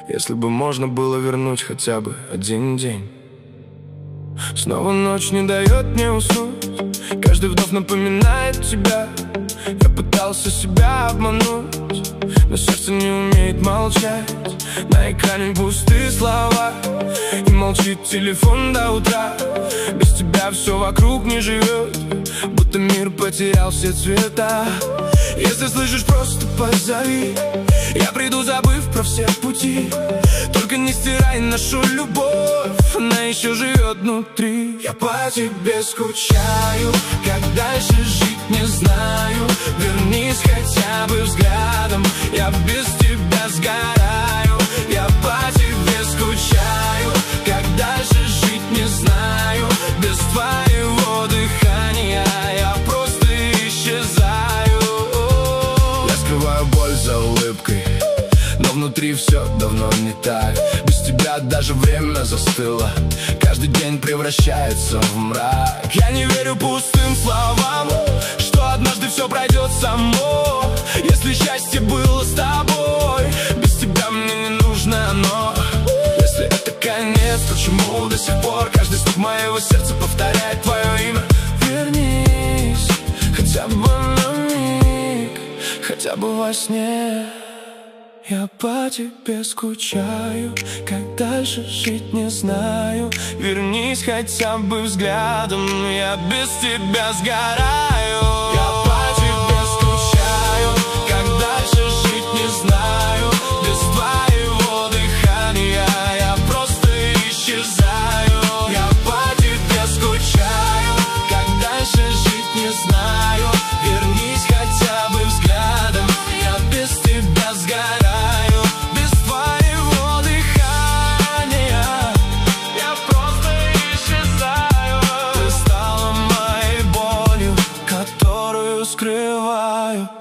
Если бы можно было вернуть хотя бы один день. Снова ночь не дает мне уснуть, каждый вдох напоминает тебя. Я пытался себя обмануть, но сердце не умеет молчать. На экране пустые слова, и молчит телефон до утра. Без тебя все вокруг не живет, будто мир потерял все цвета. Если слышишь, просто позови, я приду, забыв про все пути. Только не стирай нашу любовь, она еще живет внутри. Я по тебе скучаю, как дальше жить не знаю. Вернись хотя бы взглядом, я без тебя сгораю. Я по тебе скучаю, как дальше жить не знаю. Без твоего дыхания я просто исчезаю. Я скрываю боль за улыбкой, но внутри все давно не так. Без тебя даже время застыло, каждый день превращается в мрак. Я не верю пустым словам, что однажды все пройдет само. Если счастье было с тобой, без тебя мне не нужно оно. Если это конец, почему до сих пор каждый стук моего сердца повторяет твое имя? Вернись хотя бы на миг, хотя бы во сне. Я по тебе скучаю, как дальше жить не знаю. Вернись хотя бы взглядом, я без тебя сгораю. Я по тебе скучаю, как дальше жить не знаю. Без твоего дыхания я просто исчезаю. Я по тебе скучаю, как дальше жить не знаю. Вернись хотя бы взглядом, я без тебя сгораю. Скрываю.